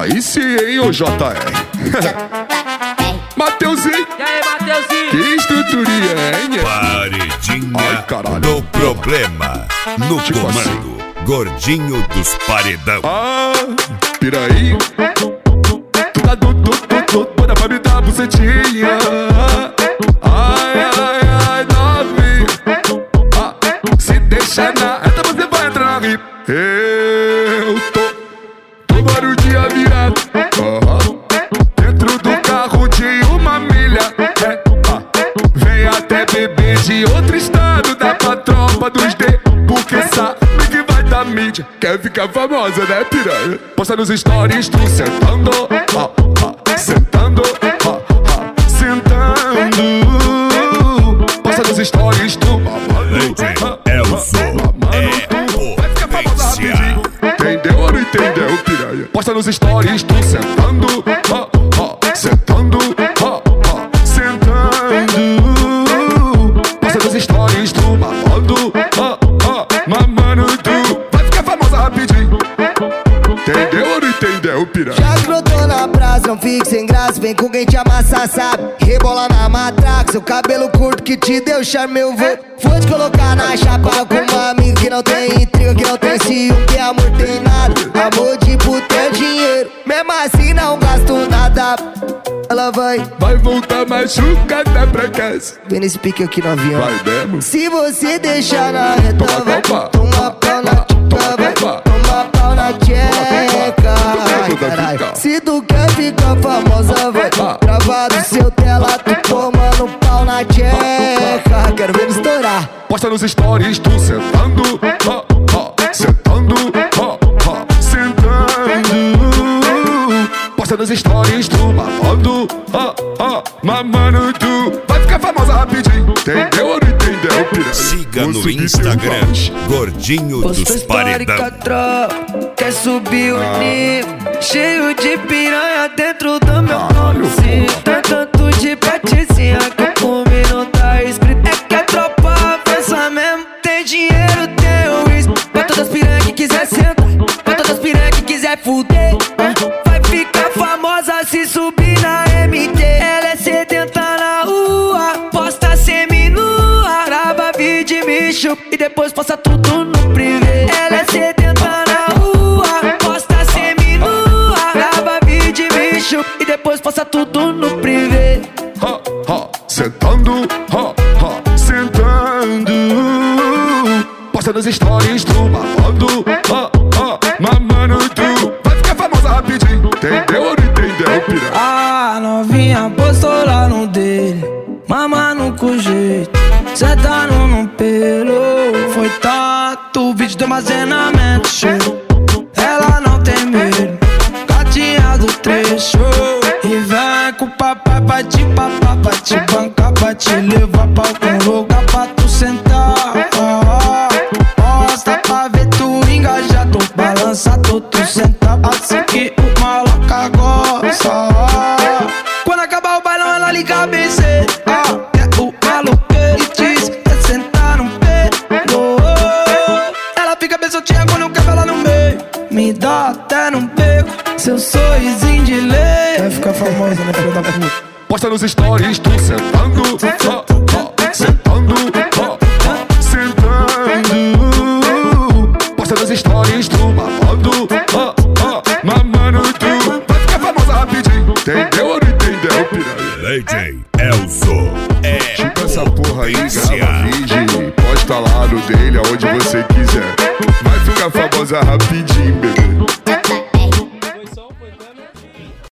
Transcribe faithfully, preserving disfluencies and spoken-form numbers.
Aí sim, hein, ô J R. Mateuzinho. E aí, Mateuzinho? Que estruturinha, hein? Paredinha Ai, caralho. do problema. No Tipo comando, assim. Gordinho dos Paredão. Ah, piraí. Tu tá do, do, do, do, toda pra me dar bucetinha. Ai, ai, ai, novinha. Ah, se deixar na reta, você vai entrar na rir. Eu tô, tô barulho de virado. Aham. Dentro do carro de uma milha. É, ah. Vem até bebê de outro estado. Dá pra tropa dos D. Porque sabe que vai dar mídia. Quer ficar famosa, né, piranha? Posta nos stories, tu sentando, ah, ah, sentando, ah, ah, sentando. Posta nos stories, tu mamando, ah, é o ah, som, mamando, é tu vai ficar famosa potência. rapidinho. Entendeu ou não entendeu, piranha? Posta nos stories, tu sentando, ah, ah, sentando, ah, ah, sentando. Posta nos stories, tu mamando, ah, mamando tu vai ficar famosa rapidinho. Entendeu ou não entendeu, piranha? Já brotou na praça, não fique sem graça. Vem com quem te amassa, sabe? Rebola na matraca. Seu cabelo curto que te deu charme, eu vou Vou te colocar na chapa com uma amiga que não tem intriga, que não tem ciúme, que amor tem nada. Amor tipo ter dinheiro, mesmo assim não gasto nada. Ela vai, vai voltar machucada pra casa. vem nesse pique aqui no avião. Vai mesmo? Se você deixar na reta, Toma, vai toma. Toma pau na tcheca, vai Toma pau na tcheca. Ai, caralho. Se tu quer ficar famosa, vai Gravado seu tela, tu tomando pau na tcheca. Quero ver estourar. Posta nos stories, tu sentando, ah, ah, sentando, ah, ah, sentando. Posta nos stories, tu mamando, ah, ah, mamando tu vai ficar famosa rapidinho. Entendeu ou não entendeu, piranha? Siga Vou no subir Instagram, teus baixos. Gordinho dos Paredão. Quer subir o nível, cheio de piranha dentro do meu Caralho, bolsinho. Tá tanto de patizinha que o nome não tá escrito. É que a tropa avança mesmo. Tem dinheiro, tem o risco. Pra todas as piranha que quiser sentar, pra todas as piranha que quiser fuder. Vai ficar famosa se subir na M T. Ela é sedenta na rua, posta semi-nua, grava vídeo e me chupa e depois posta tudo no privê. Ela é sedenta na rua, posta semi-nua, grava vídeo e me chupa e depois posta tudo no privê. Ha, ha, sentando, ha, ha, sentando. Posta nos stories, tu mamando, ha, ha, mamando tu vai ficar famosa rapidinho. Entendeu ou não entendeu, piranha? A novinha postou lá no dele, mamando com jeito, sentando no pelo. Foi tanto vídeo de armazenamento cheio. Ela não tem medo, gatinha do trecho. E vem com o papai pra te papar, pra te bancar, pra te levar pra algum lugar pra tu sentar. Posta pra ver tu engajado, balançado, tu sentar assim que o maloca gosta. Quando acabar o bailão ela liga a B C. Ah, é o maloqueiro e diz que é sentar no pelo. Ela fica bem soltinha quando eu quebro ela no meio. Me dá até no beco, seu sorrisinho de lei. Vai ficar famosa, né, filha da puta? Posta nos stories, tu sentando, ha, ha, sentando, ha, ha, sentando. Posta nos stories, tu mamando, ha, ha, mamando tu vai ficar famosa rapidinho. Entendeu ou não entendeu, piranha? D J Elzo é Chupa essa porra aí, potência. grava vídeo, posta lá no dele, aonde você quiser. Vai ficar famosa rapidinho, bebê.